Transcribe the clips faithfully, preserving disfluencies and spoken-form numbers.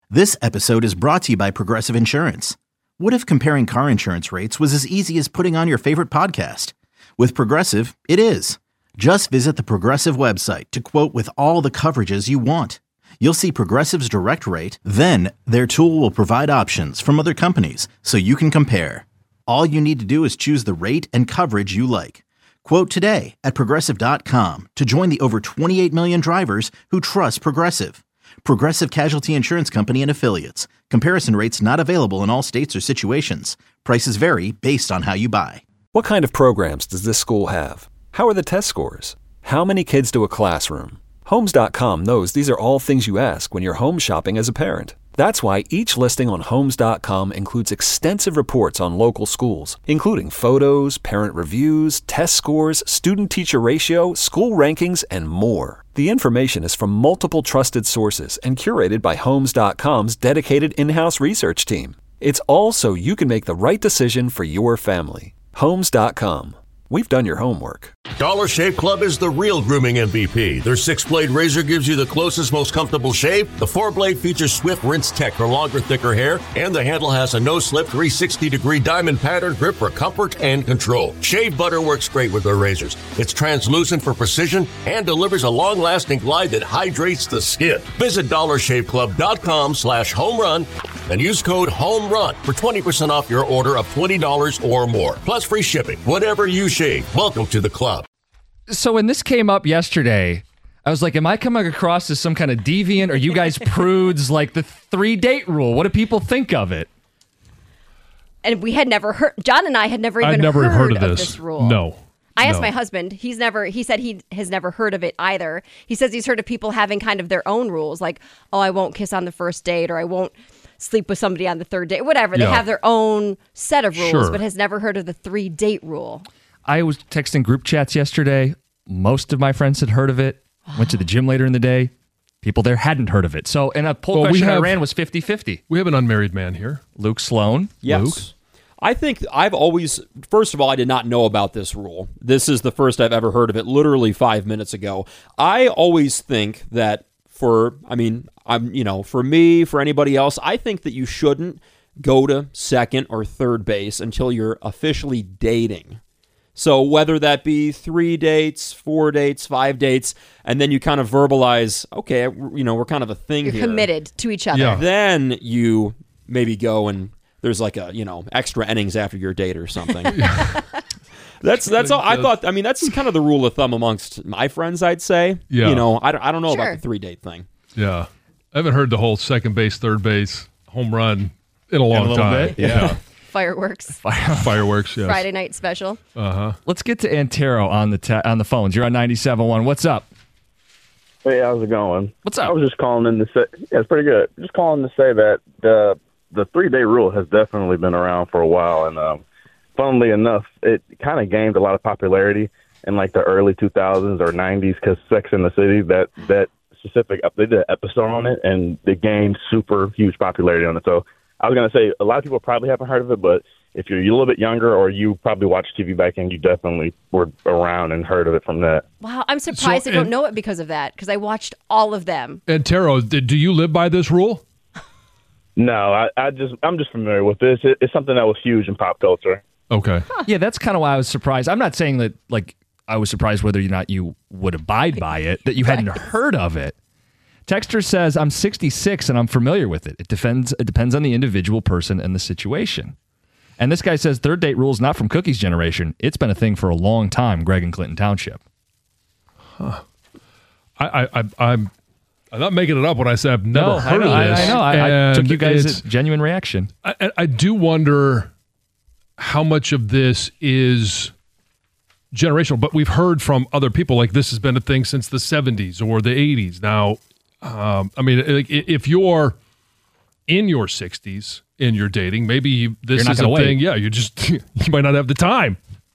This episode is brought to you by Progressive Insurance. What if comparing car insurance rates was as easy as putting on your favorite podcast? With Progressive, it is. Just visit the Progressive website to quote with all the coverages you want. You'll see Progressive's direct rate, then their tool will provide options from other companies so you can compare. All you need to do is choose the rate and coverage you like. Quote today at progressive dot com to join the over twenty-eight million drivers who trust Progressive. Progressive Casualty Insurance Company and Affiliates. Comparison rates not available in all states or situations. Prices vary based on how you buy. What kind of programs does this school have? How are the test scores? How many kids do a classroom? Homes dot com knows these are all things you ask when you're home shopping as a parent. That's why each listing on Homes dot com includes extensive reports on local schools, including photos, parent reviews, test scores, student-teacher ratio, school rankings, and more. The information is from multiple trusted sources and curated by Homes dot com's dedicated in-house research team. It's all so you can make the right decision for your family. Homes dot com. We've done your homework. Dollar Shave Club is the real grooming M V P. Their six-blade razor gives you the closest, most comfortable shave. The four-blade features swift rinse tech for longer, thicker hair. And the handle has a no-slip three sixty degree diamond pattern grip for comfort and control. Shave butter works great with their razors. It's translucent for precision and delivers a long-lasting glide that hydrates the skin. Visit dollar shave club dot com slash home run and use code HOMERUN for twenty percent off your order of twenty dollars or more. Plus free shipping. Whatever you shave. Welcome to the club. So when this came up yesterday, I was like, am I coming across as some kind of deviant? Or you guys prudes? Like the three-date rule? What do people think of it? And we had never heard, John and I had never even I'd never heard, heard of, of this. this rule. No. I asked no. my husband. He's never, he said he has never heard of it either. He says he's heard of people having kind of their own rules, like, oh, I won't kiss on the first date, or I won't sleep with somebody on the third date, whatever. They Yeah. have their own set of rules, Sure. but has never heard of the three-date rule. I was texting group chats yesterday. Most of my friends had heard of it. Went to the gym later in the day. People there hadn't heard of it. So, and a poll Well, we question I have- ran was fifty-fifty. We have an unmarried man here. Luke Sloan. Yes. Luke? I think I've always, first of all, I did not know about this rule. This is the first I've ever heard of it, literally five minutes ago. I always think that for, I mean, I'm, you know, for me, for anybody else, I think that you shouldn't go to second or third base until you're officially dating. So whether that be three dates, four dates, five dates, and then you kind of verbalize, okay, you know, we're kind of a thing You're here. committed to each other. Yeah. Then you maybe go and there's like a, you know, extra innings after your date or something. that's that's all I thought. I mean, that's kind of the rule of thumb amongst my friends, I'd say. Yeah. You know, I don't, I don't know Sure. about the three date thing. Yeah. I haven't heard the whole second base, third base, home run in a long little time. bit, Yeah. Fireworks. Fireworks, yes. Friday night special. Uh-huh. Let's get to Antero on the ta- on the phones. You're on ninety-seven point one. What's up? Hey, how's it going? What's I up? was just calling in to say, yeah, it's pretty good. Just calling to say that the the three day rule has definitely been around for a while, and um, funnily enough, it kind of gained a lot of popularity in like the early two thousands or nineties because Sex and the City, that that specific, they did an episode on it, and it gained super huge popularity on it. So I was gonna say a lot of people probably haven't heard of it, but if you're a little bit younger or you probably watched T V back then, you definitely were around and heard of it from that. Wow, I'm surprised So, I don't and- know it because of that, because I watched all of them. And Taro, did, do you live by this rule? No, I, I just I'm just familiar with this. It, it's something that was huge in pop culture. Okay. Yeah, that's kind of why I was surprised. I'm not saying that, like, I was surprised whether or not you would abide by it, that you hadn't heard of it. Texter says, I'm sixty-six and I'm familiar with it. It depends, it depends on the individual person and the situation. And this guy says, third date rule is not from Cookie's generation. It's been a thing for a long time, Greg in Clinton Township. Huh. I, I, I, I'm, I'm not making it up when I say I've never No, heard I know, of this. I, I know. I, I And took you guys' it's- genuine reaction. I, I do wonder how much of this is generational, but we've heard from other people like this has been a thing since the seventies or the eighties. Now, um, I mean, like, if you're in your sixties and you're dating, maybe you, this You're not is a gonna wait. thing. Yeah, you just you might not have the time.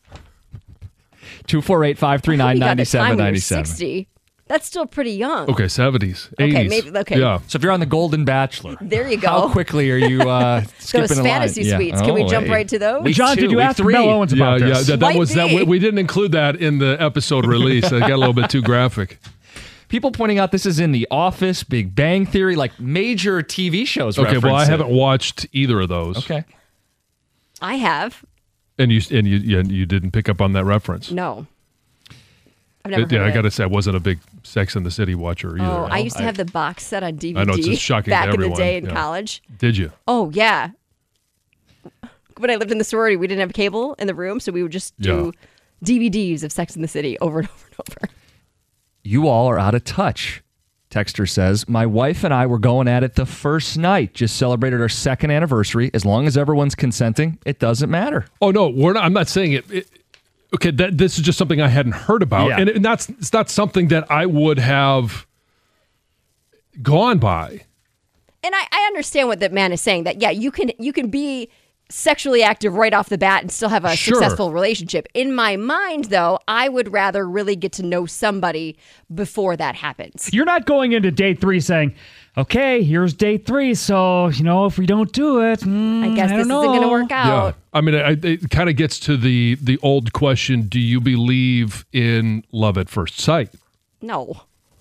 two four eight, five three nine, You got nine the seven time when you're nine seven. sixty. That's still pretty young. Okay, seventies, Okay, eighties. maybe- okay. Yeah. So if you're on the Golden Bachelor, There you go. how quickly are you uh, skipping Those a line? fantasy Yeah. suites. Can we Oh, jump hey. right to those? Week John, two, did you week ask three. Mel Owens Yeah, about yeah, this? that, that Might was that. be. We, we didn't include that in the episode release. It got a little bit too graphic. People pointing out this is in The Office, Big Bang Theory, like major T V shows. Okay, well, I reference it. haven't watched either of those. Okay. I have. And you and you you, you didn't pick up on that reference. No. I've never It- yeah, heard I of got to it. say, I wasn't a big Sex and the City watcher either. Oh, I used to have the box set on D V D I know, it's just shocking to back in the everyone, day in yeah. college. Did you? Oh, yeah. When I lived in the sorority, we didn't have cable in the room, so we would just do D V Ds of Sex and the City over and over and over. You all are out of touch. Texter says, my wife and I were going at it the first night. Just celebrated our second anniversary. As long as everyone's consenting, it doesn't matter. Oh no, we're not. I'm not saying it. it okay, that this is just something I hadn't heard about, Yeah. and, it, and that's it's not something that I would have gone by. And I, I understand what that man is saying, that, yeah, you can you can be sexually active right off the bat and still have a Sure. successful relationship. In my mind, though, I would rather really get to know somebody before that happens. You're not going into date three saying, okay, here's date three, so, you know, if we don't do it, mm, I guess I this don't isn't going to know." work out. Yeah, I mean, I, it kind of gets to the the old question: do you believe in love at first sight? No.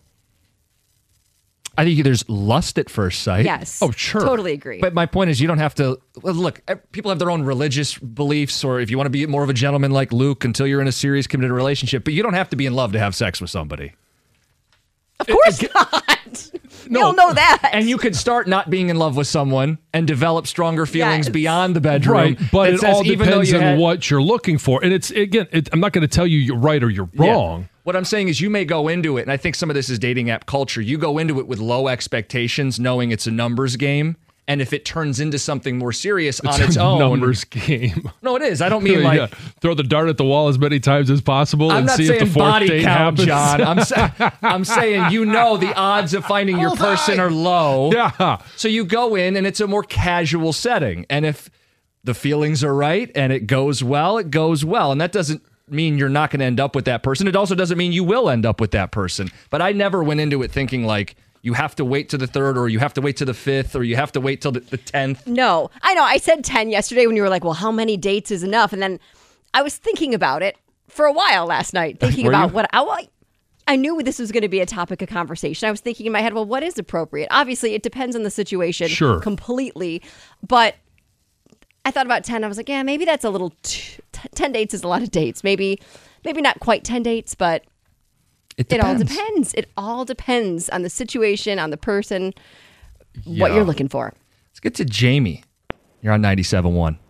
I think there's lust at first sight. Yes. Oh, sure. Totally agree. But my point is, you don't have to well, look. People have their own religious beliefs, or if you want to be more of a gentleman like Luke until you're in a serious committed relationship. But you don't have to be in love to have sex with somebody. Of course not. No. You'll know that. And you could start not being in love with someone and develop stronger feelings Yes. beyond the bedroom. Right, but that it says all even though depends you on had- what you're looking for. And it's again, it, I'm not going to tell you you're right or you're Yeah. wrong. What I'm saying is you may go into it, and I think some of this is dating app culture. You go into it with low expectations, knowing it's a numbers game. And if it turns into something more serious It's on its a own. numbers game. No, it is. I don't mean like. Yeah. Throw the dart at the wall as many times as possible I'm and not see if saying the fourth body date count, happens. John. I'm, sa- I'm saying you know the odds of finding your person are low. Yeah. So you go in and it's a more casual setting. And if the feelings are right and it goes well, it goes well. And that doesn't mean you're not going to end up with that person. It also doesn't mean you will end up with that person. But I never went into it thinking like you have to wait to the third or you have to wait to the fifth or you have to wait till the, the tenth. No, I know. I said ten yesterday when you were like, well, how many dates is enough? And then I was thinking about it for a while last night, thinking Were about you? what I, well, I knew this was going to be a topic of conversation. I was thinking in my head, well, what is appropriate? Obviously, it depends on the situation Sure. completely. But I thought about ten. I was like, yeah, maybe that's a little, t- t- ten dates is a lot of dates. Maybe, maybe not quite ten dates, but It, it all depends. depends. It all depends on the situation, on the person, what Yeah. you're looking for. Let's get to Jamie. You're on ninety-seven point one.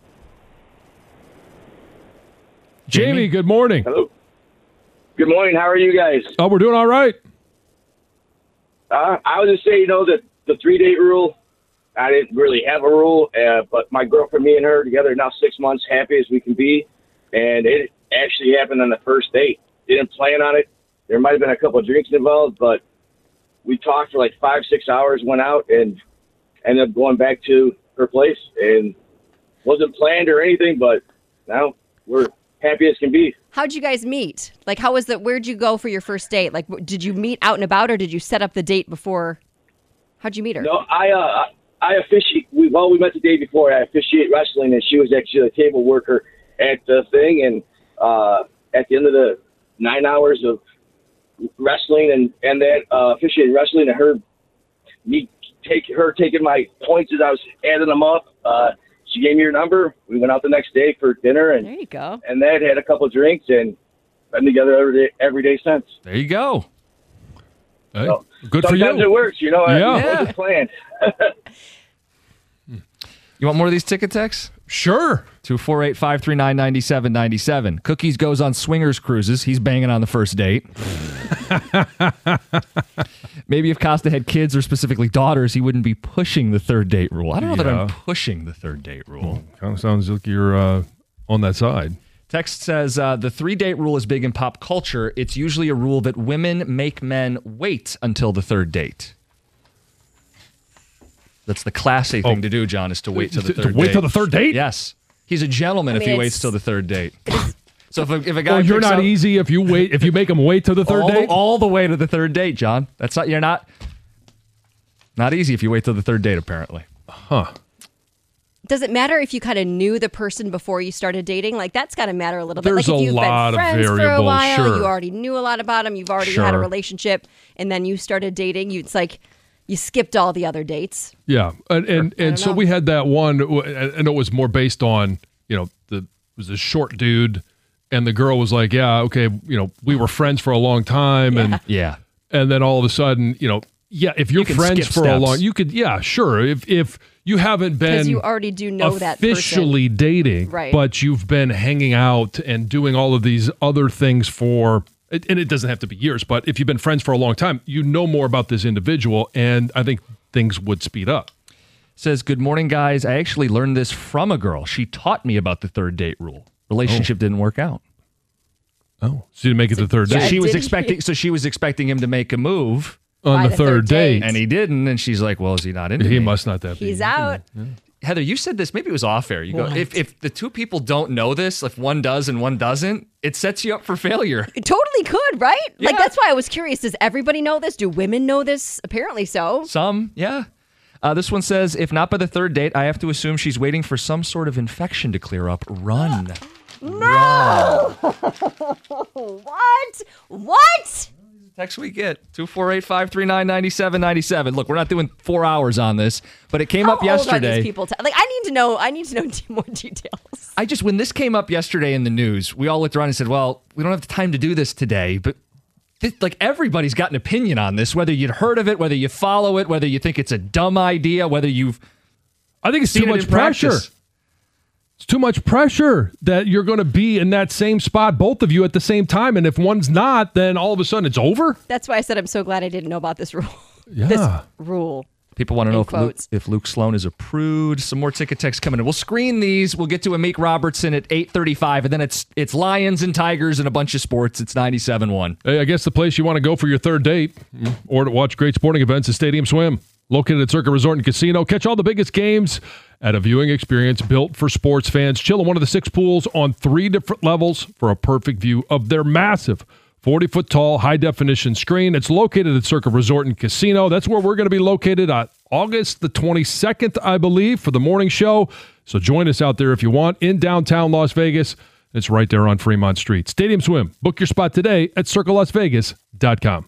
Jamie, good morning. Hello. Good morning. How are you guys? Oh, we're doing all right. Uh, I would just say, you know, that the three date rule, I didn't really have a rule, uh, but my girlfriend, me and her together now six months, happy as we can be. And it actually happened on the first date. Didn't plan on it. There might have been a couple of drinks involved, but we talked for like five, six hours, went out, and ended up going back to her place. And wasn't planned or anything, but now we're happy as can be. How'd you guys meet? Like, how was the, where'd you go for your first date? Like, w- did you meet out and about or did you set up the date before? How'd you meet her? No, I, uh, I officiate, we, well, we met the day before. I officiate wrestling, and she was actually a table worker at the thing. And uh, at the end of the nine hours of wrestling and, and that uh, officiating wrestling and her, me take her taking my points as I was adding them up, uh, she gave me her number. We went out the next day for dinner, and There you go. and that had a couple of drinks, and been together every day, every day since. There you go. Hey, So, good for sometimes you. it works, you know. Yeah. It wasn't planned. You want more of these ticket texts? Sure. two four eight, five three nine, nine seven nine seven. Cookies goes on swingers cruises. He's banging on the first date. Maybe if Costa had kids or specifically daughters, he wouldn't be pushing the third date rule. I don't know that I'm Yeah. pushing the third date rule. Kind of sounds like you're uh, on that side. Text says uh, the three date rule is big in pop culture. It's usually a rule that women make men wait until the third date. That's the classy thing Oh. to do, John, is to wait till the To- to third wait date. till the third date? Yes. He's a gentleman I if mean, he waits it's- till the third date. So if a, if a guy Oh, you're picks not up easy if you wait if you make them wait to the third all, date. The, all the way to the third date, John. That's not you're not not easy if you wait till the third date, apparently. Huh. does it matter if you kind of knew the person before you started dating? Like, that's got to matter a little bit. There's like, if a you've lot been of friends for a variables, while, sure. you already knew a lot about them, you've already Sure. had a relationship, and then you started dating, you, it's like you skipped all the other dates. Yeah, and and, and so know. we had that one, and it was more based on, you know, the it was a short dude, and the girl was like, yeah, okay, you know, we were friends for a long time, and Yeah. and then all of a sudden, you know, yeah, if you're You can friends skip for a steps. long, you could, yeah, sure, if if you haven't Because been you already do know that person. officially dating, Right. but you've been hanging out and doing all of these other things for, and it doesn't have to be years, but if you've been friends for a long time, you know more about this individual, and I think things would speed up. Says, good morning, guys. I actually learned this from a girl. She taught me about the third date rule. Relationship didn't work out. Oh, so you didn't make it to the third So date she was Did he? expecting. So she was expecting him to make a move, on By the, the third, third date, date. and he didn't. And she's like, "Well, is he not into he me?" must not that be. He's out. Heather, you said this. Maybe it was off air. You go, if if the two people don't know this, if one does and one doesn't, it sets you up for failure. It totally could, right? Like, Yeah. that's why I was curious. Does everybody know this? Do women know this? Apparently so. Some, yeah. Uh, this one says, if not by the third date, I have to assume she's waiting for some sort of infection to clear up. Run. No! What? What? Text we get two four eight, five three nine, nine seven nine seven. Look, we're not doing four hours on this, but it came How up old are yesterday. these people? T- like, I need to know. I need to know more details. I just, when this came up yesterday in the news, we all looked around and said, well, we don't have the time to do this today, but th- like everybody's got an opinion on this, whether you'd heard of it, whether you follow it, whether you think it's a dumb idea, whether you've I think it's seen too it much in pressure. practice. It's too much pressure that you're going to be in that same spot, both of you at the same time. And if one's not, then all of a sudden it's over. That's why I said I'm so glad I didn't know about this rule. Yeah. This rule. People want to In know if Luke, quotes. if Luke Sloan is a prude. Some more ticket texts coming in. We'll screen these. We'll get to Amik Robertson at eight thirty-five, and then it's it's Lions and Tigers and a bunch of sports. It's ninety-seven one. Hey, I guess the place you want to go for your third date or to watch great sporting events is Stadium Swim. Located at Circa Resort and Casino. Catch all the biggest games at a viewing experience built for sports fans. Chill in one of the six pools on three different levels for a perfect view of their massive forty-foot tall, high-definition screen. It's located at Circa Resort and Casino. That's where we're going to be located on August the twenty-second, I believe, for the morning show. So join us out there if you want in downtown Las Vegas. It's right there on Fremont Street. Stadium Swim. Book your spot today at circa las vegas dot com.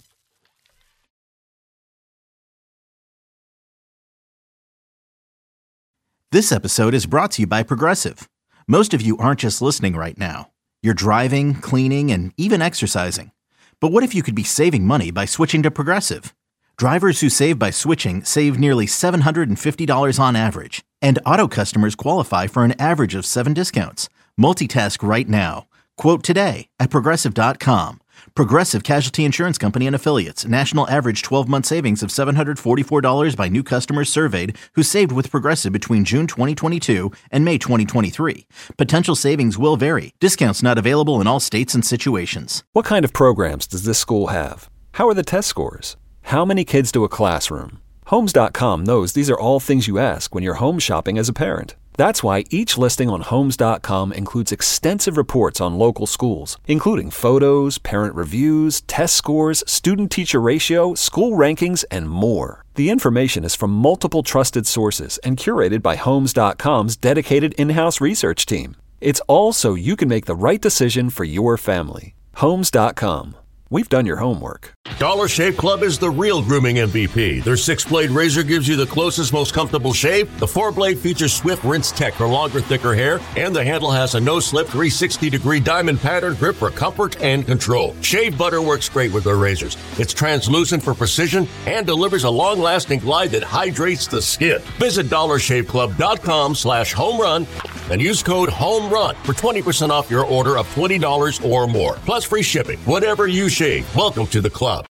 This episode is brought to you by Progressive. Most of you aren't just listening right now. You're driving, cleaning, and even exercising. But what if you could be saving money by switching to Progressive? Drivers who save by switching save nearly seven hundred fifty dollars on average. And auto customers qualify for an average of seven discounts. Multitask right now. Quote today at progressive dot com. Progressive Casualty Insurance Company and Affiliates. National average twelve-month savings of seven hundred forty-four dollars by new customers surveyed who saved with Progressive between June twenty twenty-two and May twenty twenty-three. Potential savings will vary. Discounts not available in all states and situations. What kind of programs does this school have? How are the test scores? How many kids do a classroom? Homes dot com knows these are all things you ask when you're home shopping as a parent. That's why each listing on Homes dot com includes extensive reports on local schools, including photos, parent reviews, test scores, student-teacher ratio, school rankings, and more. The information is from multiple trusted sources and curated by Homes dot com's dedicated in-house research team. It's all so you can make the right decision for your family. Homes dot com. We've done your homework. Dollar Shave Club is the real grooming M V P. Their six-blade razor gives you the closest, most comfortable shave. The four-blade features Swift Rinse Tech for longer, thicker hair. And the handle has a no-slip three sixty degree diamond pattern grip for comfort and control. Shave butter works great with their razors. It's translucent for precision and delivers a long-lasting glide that hydrates the skin. Visit dollar shave club dot com slash home run and use code HOMERUN for twenty percent off your order of twenty dollars or more. Plus free shipping. Whatever you shave, welcome to the club.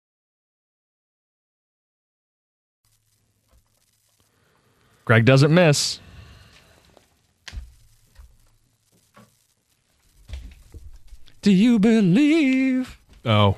Greg doesn't miss. Do you believe? Oh.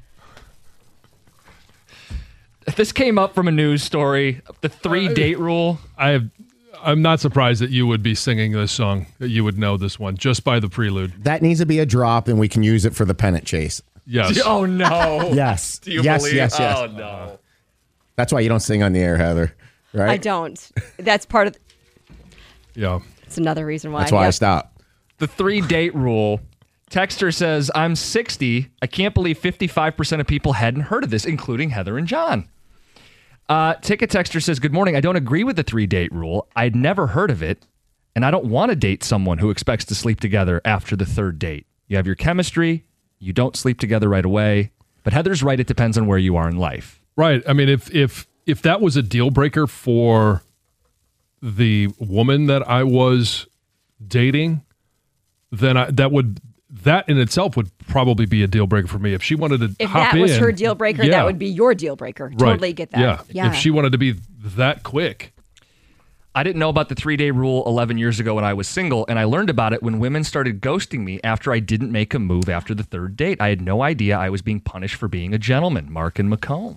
This came up from a news story. The three-date rule. I have, I'm not surprised that you would be singing this song, that you would know this one just by the prelude. That needs to be a drop, and we can use it for the pennant chase. Yes. Oh, no. Yes. Do you yes, believe? yes, yes. Oh, no. That's why you don't sing on the air, Heather. Right? I don't. That's part of. Yeah. It's another reason why. That's why I Yep. stopped. The three-date rule. Texter says, I'm sixty. I can't believe fifty-five percent of people hadn't heard of this, including Heather and John. Uh, Ticket Texter says, good morning. I don't agree with the three-date rule. I'd never heard of it, and I don't want to date someone who expects to sleep together after the third date. You have your chemistry. You don't sleep together right away. But Heather's right. It depends on where you are in life. Right. I mean, if if if that was a deal breaker for the woman that I was dating, then I, that would that in itself would probably be a deal breaker for me. If she wanted to If hop that was in, her deal breaker, yeah, that would be your deal breaker. right. Totally get that. Yeah. Yeah. If she wanted to be that quick. I didn't know about the three-day rule eleven years ago when I was single, and I learned about it when women started ghosting me after I didn't make a move after the third date. I had no idea I was being punished for being a gentleman. Mark and Macomb.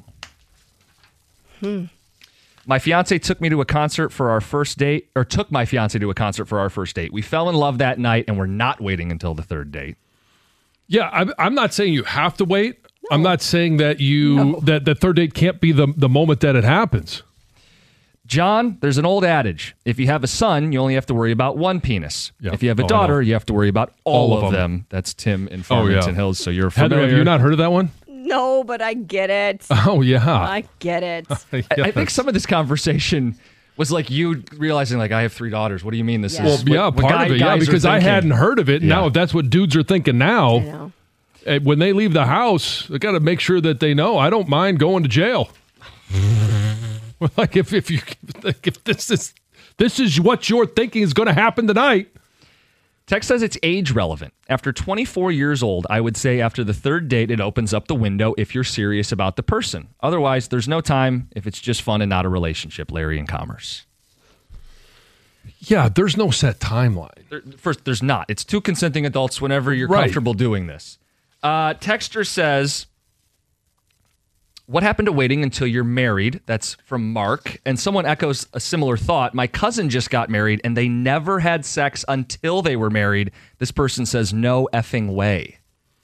Hmm. My fiance took me to a concert for our first date, or took my fiance to a concert for our first date. We fell in love that night, and we're not waiting until the third date. Yeah, I'm, I'm not saying you have to wait. No. I'm not saying that you no. that the third date can't be the the moment that it happens. John, there's an old adage. If you have a son, you only have to worry about one penis. Yeah. If you have a oh, daughter, you have to worry about all, all of of them. them. That's Tim in Farmington oh, yeah. Hills, so you're familiar. Heather, have you not heard of that one? No, but I get it. Oh, yeah. I get it. yes. I, I think some of this conversation was like you realizing, like, I have three daughters. What do you mean this Yeah. is? Well, yeah, what, what part guy, of it, yeah, because I hadn't heard of it. Yeah. Now, if that's what dudes are thinking now, I know. eh, when they leave the house, they got to make sure that they know, I don't mind going to jail. Like, if, if you like, if this is this is what you're thinking is going to happen tonight. Tex says it's age relevant. After twenty-four years old, I would say after the third date, it opens up the window if you're serious about the person. Otherwise, there's no time if it's just fun and not a relationship. Larry in Commerce. Yeah, there's no set timeline. There, first, there's not. It's two consenting adults whenever you're Right. comfortable doing this. Uh, Texter says, what happened to waiting until you're married? That's from Mark. And someone echoes a similar thought. My cousin just got married and they never had sex until they were married. This person says, no effing way.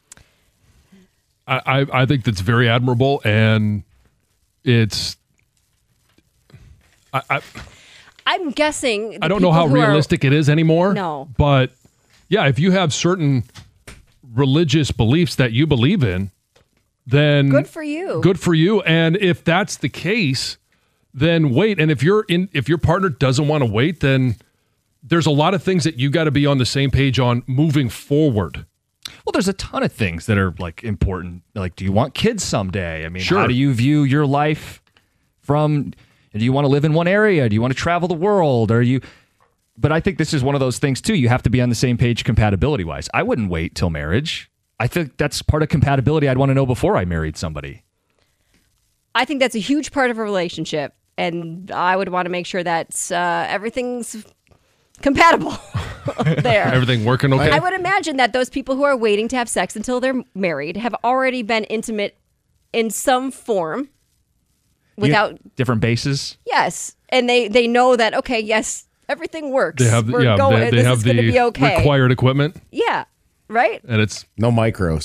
I, I, I think that's very admirable, and it's I, I, I'm guessing. I don't know how realistic are, it is anymore. No. But yeah, if you have certain religious beliefs that you believe in, then good for you. Good for you. And if that's the case, then wait. And if you're in, if your partner doesn't want to wait, then there's a lot of things that you got to be on the same page on moving forward. Well, there's a ton of things that are like important. Like, do you want kids someday? I mean, Sure. how do you view your life from, do you want to live in one area? Do you want to travel the world? Are you, but I think this is one of those things too. You have to be on the same page compatibility wise. I wouldn't wait till marriage. I think that's part of compatibility I'd want to know before I married somebody. I think that's a huge part of a relationship, and I would want to make sure that uh, everything's compatible there. Everything working okay? I would imagine that those people who are waiting to have sex until they're married have already been intimate in some form without... Yeah, different bases? Yes, and they, they know that, okay, yes, everything works. They have, We're yeah, going, they, they this have is going to the be okay. required equipment. Yeah, right? And it's no micros.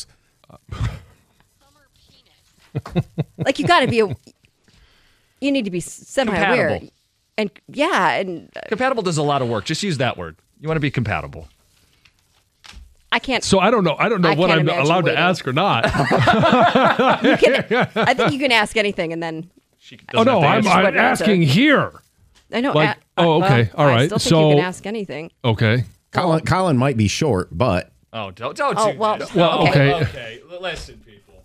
Like, you got to be a... You need to be semi-aware. Compatible. And yeah, and uh, Compatible does a lot of work. Just use that word. You want to be compatible. I can't... So I don't know. I don't know I what can't I'm imagine allowed waiting. to ask or not. You can, I think you can ask anything, and then... Oh, no, I'm, Just I'm what answer. asking here. I know. Like, a- oh, well, okay. All I right. still think So- you can ask anything. Okay. Colin, Colin might be short, but Oh, don't, don't Oh, do well, this. Well, okay. Okay, listen, people.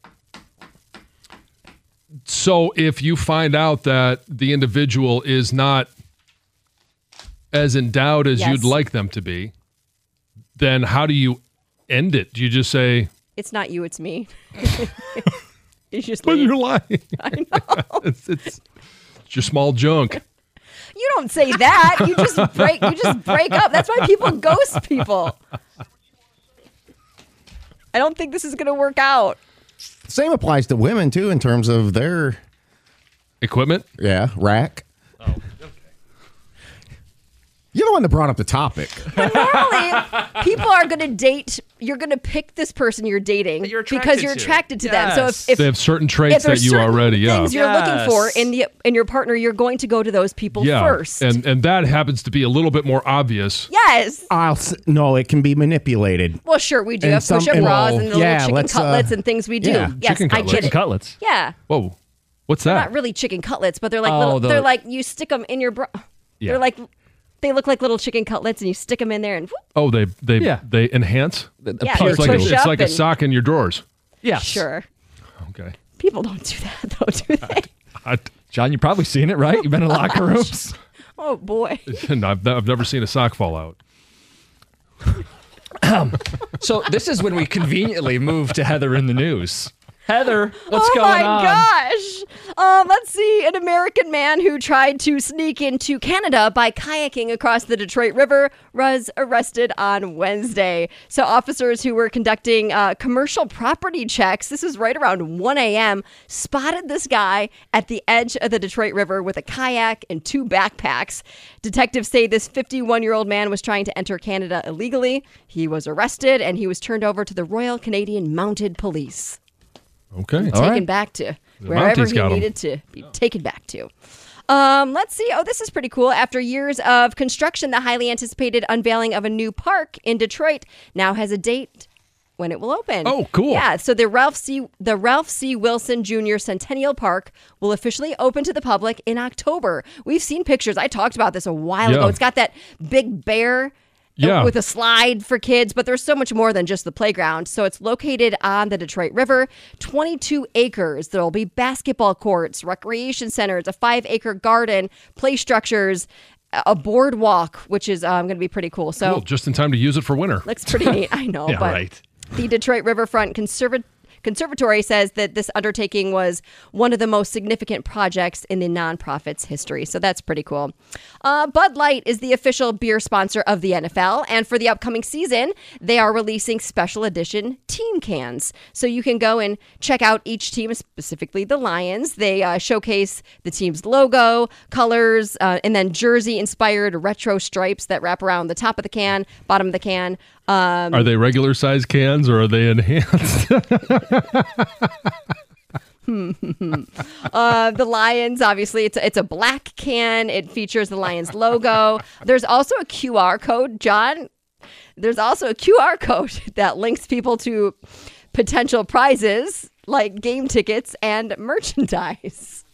So if you find out that the individual is not as endowed as Yes. you'd like them to be, then how do you end it? Do you just say, It's not you, it's me. You just but leave. you're lying? I know. it's, it's, it's your small junk. You don't say that. You just break. You just break up. That's why people ghost people. I don't think this is going to work out. same applies to women too in terms of their Equipment? yeah rack. Oh, okay. You know one that brought up the topic. But normally, people are going to date. You're going to pick this person you're dating you're because you're to. attracted to Yes. them. So if, if They have certain if traits that there's you certain already, yeah. things you're Yes. looking for in the in your partner, you're going to go to those people Yeah. first. And and that happens to be a little bit more obvious. yes. I'll s- no, it can be manipulated. Well, sure, we do And have some- push-up and- bras and the Yeah, little chicken let's, uh, cutlets and things we do. yeah, yes, chicken I cutlets. get Chicken it. cutlets. Yeah, Whoa. What's they're that? not really chicken cutlets, but they're like Oh, little. the- They're like you stick them in your bra. Yeah. They're like they look like little chicken cutlets, and you stick them in there, and whoop, Oh, they they Yeah. they enhance? yeah, pure you It's like, a, push it's up like a and- sock in your drawers. Yes. Sure, Okay. people don't do that though, do they? I, John, you've probably seen it, right? You've been in locker rooms. Oh boy. and I've, I've never seen a sock fall out. So this is when we conveniently move to Heather in the news. Heather, what's oh going my on? gosh. Um, let's see. An American man who tried to sneak into Canada by kayaking across the Detroit River was arrested on Wednesday. So officers who were conducting uh, commercial property checks, this was right around one a.m., spotted this guy at the edge of the Detroit River with a kayak and two backpacks. Detectives say this fifty-one-year-old man was trying to enter Canada illegally. He was arrested and he was turned over to the Royal Canadian Mounted Police. Okay. Taken right. back to The wherever Mounties he got 'em. needed to be taken back to. Um, let's see. Oh, this is pretty cool. After years of construction, the highly anticipated unveiling of a new park in Detroit now has a date when it will open. Oh, cool. Yeah, so the Ralph C. the Ralph C. Wilson Junior Centennial Park will officially open to the public in October. We've seen pictures. I talked about this a while Yeah. ago. It's got that big bear Yeah. with a slide for kids, but there's so much more than just the playground. So it's located on the Detroit River, twenty-two acres. There'll be basketball courts, recreation centers, a five-acre garden, play structures, a boardwalk, which is um, going to be pretty cool. So Cool. Just in time to use it for winter. looks pretty neat. I know, Yeah, but right. the Detroit Riverfront Conserva- Conservatory says that this undertaking was one of the most significant projects in the nonprofit's history. So that's pretty cool. Uh, Bud Light is the official beer sponsor of the N F L. And for the upcoming season, they are releasing special edition team cans. So you can go and check out each team, specifically the Lions. They uh, showcase the team's logo, colors, uh, and then jersey-inspired retro stripes that wrap around the top of the can, bottom of the can. Um, Are they regular size cans or are they enhanced? Uh, the Lions, obviously, it's a, it's a black can. It features the Lions logo. There's also a Q R code, John. There's also a Q R code that links people to potential prizes like game tickets and merchandise.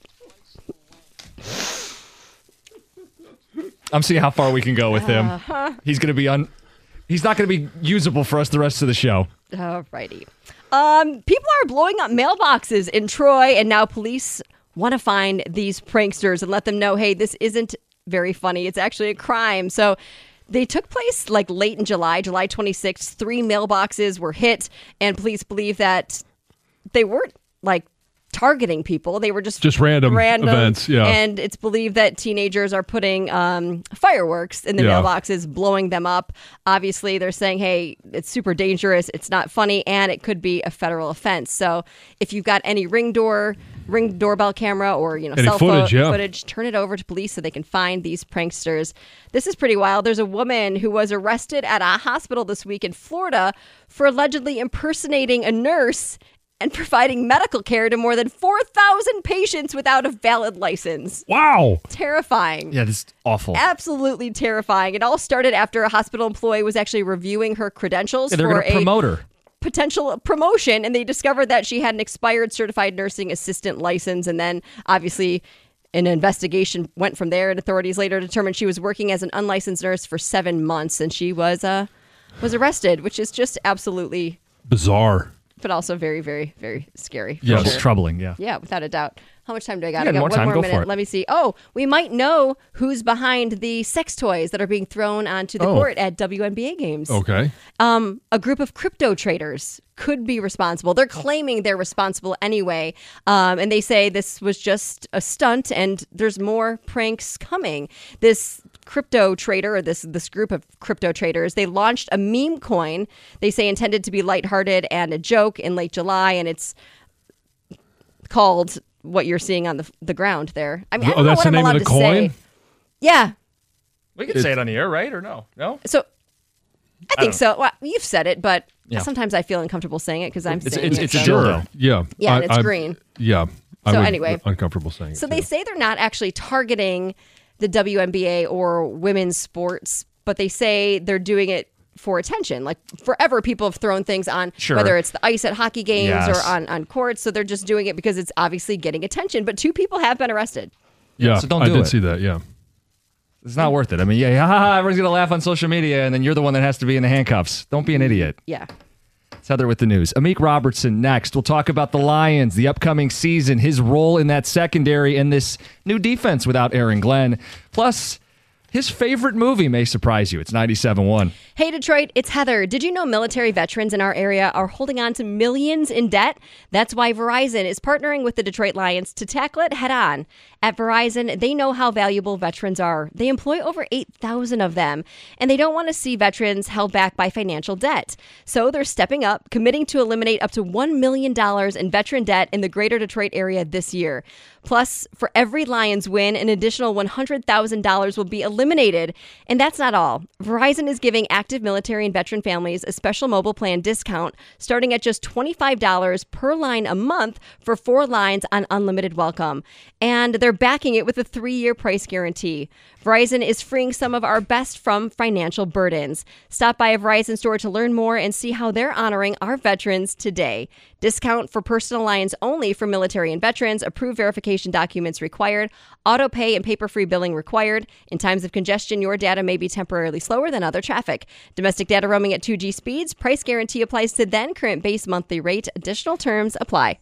I'm seeing how far we can go with him. Uh-huh. He's going to be on. He's not going to be usable for us the rest of the show. Alrighty. Um, people are blowing up mailboxes in Troy, and now police want to find these pranksters and let them know, hey, this isn't very funny. It's actually a crime. So they took place like late in July, July twenty-sixth. Three mailboxes were hit, and police believe that they weren't like targeting people. They were just Just random events, yeah. And it's believed that teenagers are putting um, fireworks in the Yeah. mailboxes, blowing them up. Obviously, they're saying, hey, it's super dangerous. It's not funny, and it could be a federal offense. So if you've got any ring door, ring doorbell camera or, you know, Any cell footage, phone yeah. footage, turn it over to police so they can find these pranksters. This is pretty wild. There's a woman who was arrested at a hospital this week in Florida for allegedly impersonating a nurse and providing medical care to more than four thousand patients without a valid license. Wow. Terrifying. Yeah, this is awful. Absolutely terrifying. It all started after a hospital employee was actually reviewing her credentials Yeah, they're for going to a promote her. potential promotion, and they discovered that she had an expired certified nursing assistant license. And then obviously an investigation went from there, and authorities later determined she was working as an unlicensed nurse for seven months, and she was uh was arrested, which is just absolutely, Bizarre. but also very, very, very scary. for Yes. sure. It's troubling, yeah. Yeah, without a doubt. How much time do I got? Yeah, I got more one time. more Go for minute. it. Let me see. Oh, we might know who's behind the sex toys that are being thrown onto the Oh. court at W N B A games. Okay. Um, a group of crypto traders could be responsible. They're claiming they're responsible anyway. Um, and they say this was just a stunt and there's more pranks coming. This crypto trader, or this this group of crypto traders, they launched a meme coin, they say intended to be lighthearted and a joke in late July, and it's called what you're seeing on the the ground there. I mean, I Oh, don't know that's what the I'm name of allowed the to coin? say. Yeah. We can say it on the air, right? Or no? No? So I think don't so. Well, you've said it, but Yeah. sometimes I feel uncomfortable saying it because I'm It's- saying it's- it. it's a so- dildo. Yeah. Yeah, and I- it's I- green. Yeah. I So would anyway. be uncomfortable saying So it. they too. say they're not actually targeting the W N B A or women's sports, but they say they're doing it for attention. Like forever, people have thrown things on, Sure. whether it's the ice at hockey games Yes. or on, on courts. So they're just doing it because it's obviously getting attention. But two people have been arrested. Yeah, so don't I do did it. see that. Yeah. It's not worth it. I mean, yeah, ha, ha, ha, everyone's going to laugh on social media, and then you're the one that has to be in the handcuffs. Don't be an idiot. Yeah. It's Heather with the news. Amik Robertson next. We'll talk about the Lions, the upcoming season, his role in that secondary, and this new defense without Aaron Glenn. Plus, his favorite movie may surprise you. It's ninety-seven point one. Hey, Detroit, it's Heather. Did you know military veterans in our area are holding on to millions in debt? That's why Verizon is partnering with the Detroit Lions to tackle it head on. At Verizon, they know how valuable veterans are. They employ over eight thousand of them, and they don't want to see veterans held back by financial debt. So they're stepping up, committing to eliminate up to one million dollars in veteran debt in the greater Detroit area this year. Plus, for every Lions win, an additional one hundred thousand dollars will be eliminated. And that's not all. Verizon is giving active military and veteran families a special mobile plan discount starting at just twenty-five dollars per line a month for four lines on unlimited welcome. And they're backing it with a three-year price guarantee. Verizon is freeing some of our best from financial burdens. Stop by a Verizon store to learn more and see how they're honoring our veterans today. Discount for personal lines only for military and veterans. Approved verification documents required. Auto pay and paper-free billing required. In times of congestion, your data may be temporarily slower than other traffic. Domestic data roaming at two G speeds. Price guarantee applies to then current base monthly rate. Additional terms apply.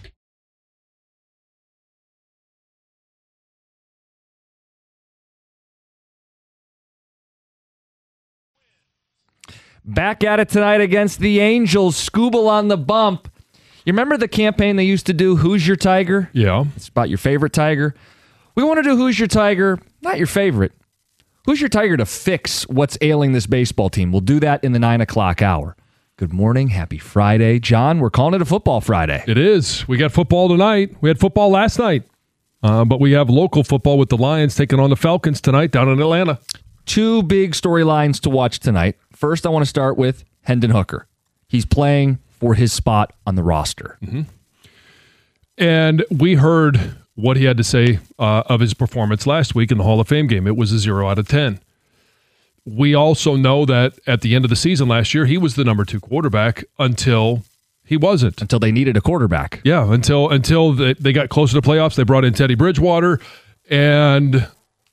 Back at it tonight against the Angels. Scooble on the bump. You remember the campaign they used to do, Who's Your Tiger? Yeah. It's about your favorite tiger. We want to do Who's Your Tiger, not your favorite. Who's your tiger to fix what's ailing this baseball team? We'll do that in the nine o'clock hour. Good morning. Happy Friday. John, we're calling it a football Friday. It is. We got football tonight. We had football last night. Uh, but we have local football with the Lions taking on the Falcons tonight down in Atlanta. Two big storylines to watch tonight. First, I want to start with Hendon Hooker. He's playing for his spot on the roster. Mm-hmm. And we heard what he had to say uh, of his performance last week in the Hall of Fame game. It was a zero out of ten. We also know that at the end of the season last year, he was the number two quarterback until he wasn't. Until they needed a quarterback. Yeah, until until they, they got closer to playoffs. They brought in Teddy Bridgewater, and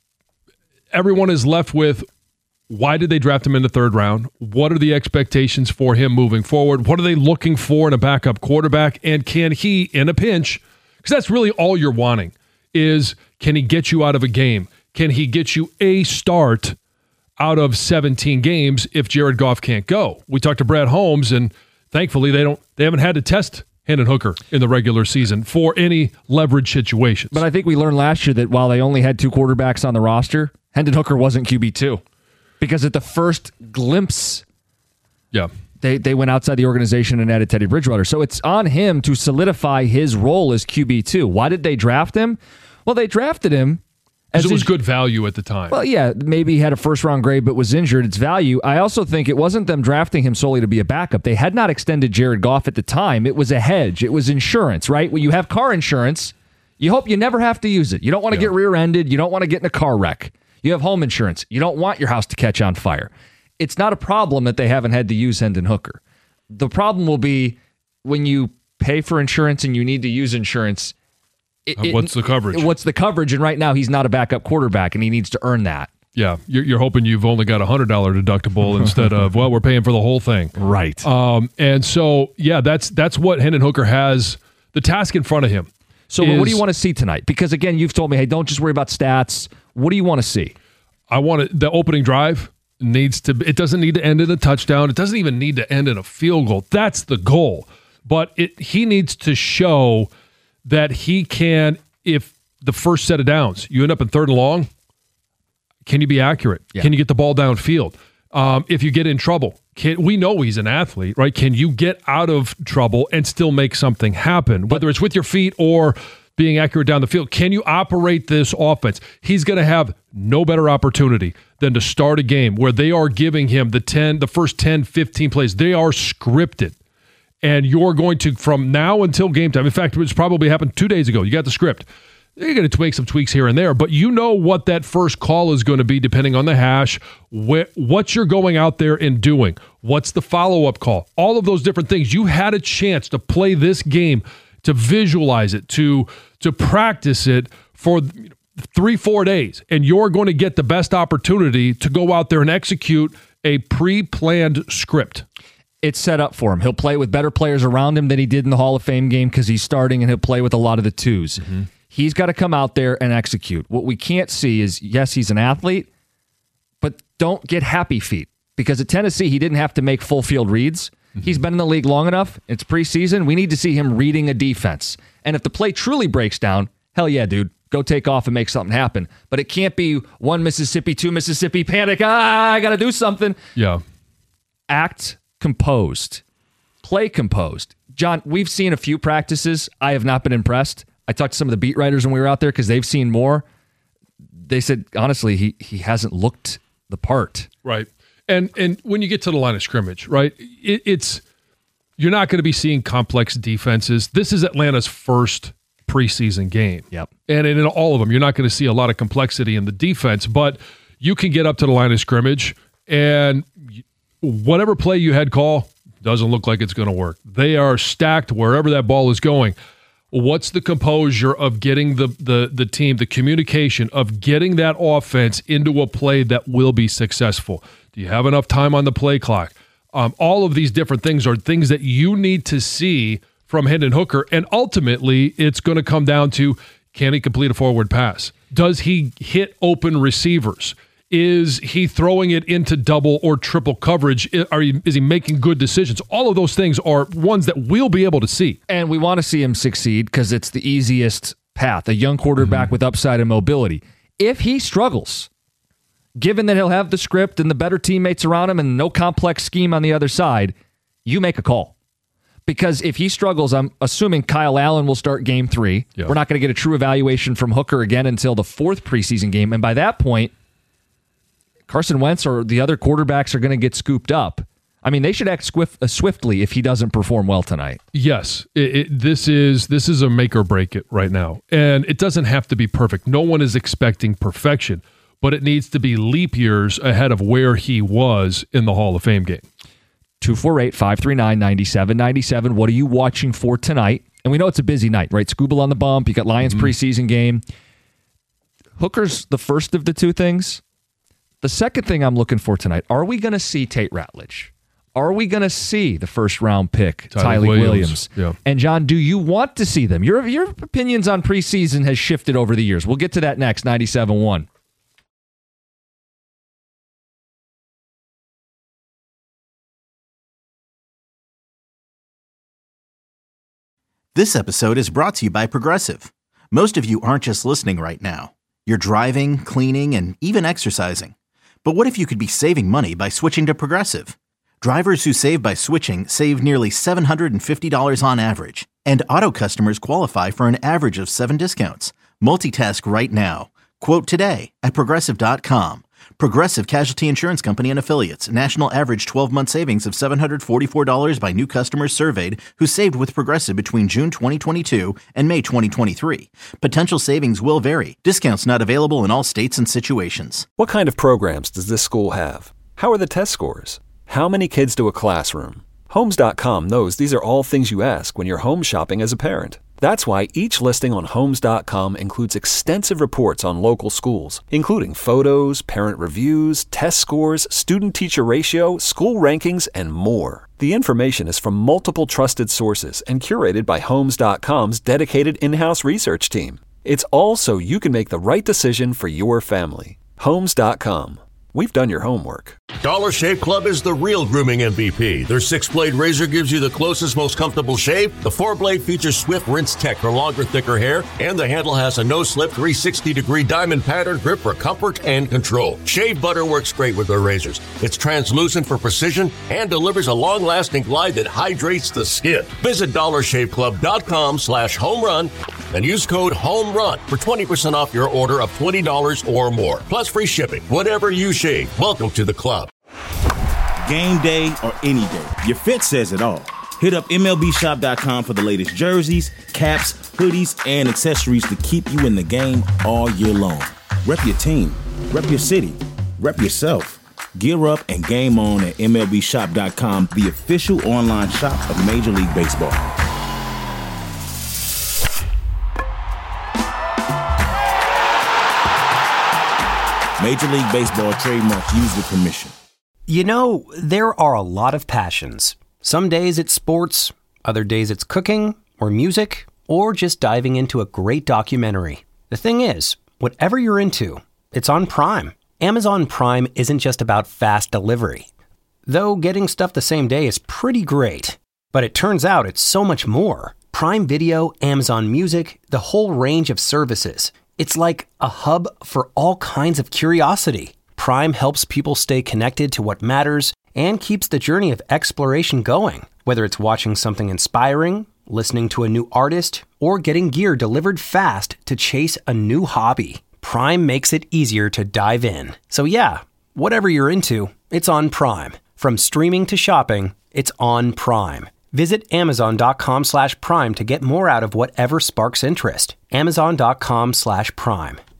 everyone is left with, why did they draft him in the third round? What are the expectations for him moving forward? What are they looking for in a backup quarterback? And can he, in a pinch, because that's really all you're wanting, is can he get you out of a game? Can he get you a start out of seventeen games if Jared Goff can't go? We talked to Brad Holmes, and thankfully they don't. They haven't had to test Hendon Hooker in the regular season for any leverage situations. But I think we learned last year that while they only had two quarterbacks on the roster, Hendon Hooker wasn't Q B two. Because at the first glimpse, yeah, they, they went outside the organization and added Teddy Bridgewater. So it's on him to solidify his role as Q B two. Why did they draft him? Well, they drafted him because as it was his, good value at the time. Well, yeah, maybe he had a first-round grade but was injured. It's value. I also think it wasn't them drafting him solely to be a backup. They had not extended Jared Goff at the time. It was a hedge. It was insurance, right? When you have car insurance, you hope you never have to use it. You don't want to Yeah. get rear-ended. You don't want to get in a car wreck. You have home insurance. You don't want your house to catch on fire. It's not a problem that they haven't had to use Hendon Hooker. The problem will be when you pay for insurance and you need to use insurance. It, Uh, what's the coverage? It, what's the coverage? And right now he's not a backup quarterback and he needs to earn that. Yeah, you're, you're hoping you've only got a one hundred dollars deductible instead of, well, we're paying for the whole thing. Right. Um, and so, yeah, that's that's what Hendon Hooker has, the task in front of him. So is, what do you want to see tonight? Because, again, you've told me, hey, don't just worry about stats. What do you want to see? I want it, the opening drive needs to, it doesn't need to end in a touchdown. It doesn't even need to end in a field goal. That's the goal. But it, he needs to show that he can, if the first set of downs, you end up in third and long, can you be accurate? Yeah. Can you get the ball downfield? Um, if you get in trouble, can, we know he's an athlete, right? Can you get out of trouble and still make something happen, whether it's with your feet or being accurate down the field. Can you operate this offense? He's going to have no better opportunity than to start a game where they are giving him the ten, the first ten, fifteen plays. They are scripted. And you're going to, from now until game time, in fact, it's probably happened two days ago. You got the script. You're going to make some tweaks here and there, but you know what that first call is going to be depending on the hash, wh- what you're going out there and doing, what's the follow-up call, all of those different things. You had a chance to play this game, to visualize it, to, to practice it for three, four days, and you're going to get the best opportunity to go out there and execute a pre-planned script. It's set up for him. He'll play with better players around him than he did in the Hall of Fame game because he's starting, and he'll play with a lot of the twos. Mm-hmm. He's got to come out there and execute. What we can't see is, yes, he's an athlete, but don't get happy feet. Because at Tennessee, he didn't have to make full field reads. Mm-hmm. He's been in the league long enough. It's preseason. We need to see him reading a defense. And if the play truly breaks down, hell yeah, dude, go take off and make something happen. But it can't be one Mississippi, two Mississippi, panic, ah, I got to do something. Yeah. Act composed. Play composed. John, we've seen a few practices. I have not been impressed. I talked to some of the beat writers when we were out there because they've seen more. They said, honestly, he he hasn't looked the part. Right. And and when you get to the line of scrimmage, right, it, it's you're not going to be seeing complex defenses. This is Atlanta's first preseason game. Yep. And in all of them, you're not going to see a lot of complexity in the defense, but you can get up to the line of scrimmage and whatever play you had call doesn't look like it's going to work. They are stacked wherever that ball is going. What's the composure of getting the, the the team, the communication of getting that offense into a play that will be successful? Do you have enough time on the play clock? Um, all of these different things are things that you need to see from Hendon Hooker, and ultimately it's going to come down to, can he complete a forward pass? Does he hit open receivers? Is he throwing it into double or triple coverage? Are he, is he making good decisions? All of those things are ones that we'll be able to see. And we want to see him succeed because it's the easiest path, a young quarterback mm-hmm. with upside and mobility. If he struggles, given that he'll have the script and the better teammates around him and no complex scheme on the other side, you make a call. Because if he struggles, I'm assuming Kyle Allen will start game three. Yep. We're not going to get a true evaluation from Hooker again until the fourth preseason game. And by that point, Carson Wentz or the other quarterbacks are going to get scooped up. I mean, they should act swift, uh, swiftly if he doesn't perform well tonight. Yes, it, it, this is this is a make or break it right now. And it doesn't have to be perfect. No one is expecting perfection, but it needs to be leap years ahead of where he was in the Hall of Fame game. two four eight, five three nine, nine seven nine seven. What are you watching for tonight? And we know it's a busy night, right? Scooble on the bump. You got Lions mm-hmm. preseason game. Hooker's the first of the two things. The second thing I'm looking for tonight, are we going to see Tate Ratledge? Are we going to see the first round pick, Tylee Williams? Williams? Yeah. And John, do you want to see them? Your your opinions on preseason has shifted over the years. We'll get to that next, ninety-seven point one. This episode is brought to you by Progressive. Most of you aren't just listening right now. You're driving, cleaning, and even exercising. But what if you could be saving money by switching to Progressive? Drivers who save by switching save nearly seven hundred fifty dollars on average. And auto customers qualify for an average of seven discounts. Multitask right now. Quote today at Progressive dot com. Progressive Casualty Insurance Company and Affiliates. National average twelve-month savings of seven hundred forty-four dollars by new customers surveyed who saved with Progressive between June twenty twenty-two and May twenty twenty-three. Potential savings will vary. Discounts not available in all states and situations. What kind of programs does this school have? How are the test scores? How many kids do a classroom? Homes dot com knows these are all things you ask when you're home shopping as a parent. That's why each listing on Homes dot com includes extensive reports on local schools, including photos, parent reviews, test scores, student-teacher ratio, school rankings, and more. The information is from multiple trusted sources and curated by Homes dot com's dedicated in-house research team. It's all so you can make the right decision for your family. Homes dot com. We've done your homework. Dollar Shave Club is the real grooming M V P. Their six-blade razor gives you the closest, most comfortable shave. The four-blade features Swift Rinse Tech for longer, thicker hair. And the handle has a no-slip three hundred sixty degree diamond pattern grip for comfort and control. Shave butter works great with their razors. It's translucent for precision and delivers a long-lasting glide that hydrates the skin. Visit dollar shave club dot com slash home run and use code HOMERUN for twenty percent off your order of twenty dollars or more, plus free shipping. Whatever you shave, welcome to the club. Game day or any day, your fit says it all. Hit up M L B shop dot com for the latest jerseys, caps, hoodies, and accessories to keep you in the game all year long. Rep your team, rep your city, rep yourself. Gear up and game on at M L B shop dot com, the official online shop of Major League Baseball. Major League Baseball trademarks used with permission. You know, there are a lot of passions. Some days it's sports, other days it's cooking, or music, or just diving into a great documentary. The thing is, whatever you're into, it's on Prime. Amazon Prime isn't just about fast delivery. Though getting stuff the same day is pretty great. But it turns out it's so much more. Prime Video, Amazon Music, the whole range of services. It's like a hub for all kinds of curiosity. Prime helps people stay connected to what matters and keeps the journey of exploration going. Whether it's watching something inspiring, listening to a new artist, or getting gear delivered fast to chase a new hobby, Prime makes it easier to dive in. So yeah, whatever you're into, it's on Prime. From streaming to shopping, it's on Prime. Visit amazon.com slash prime to get more out of whatever sparks interest. Amazon.com slash prime.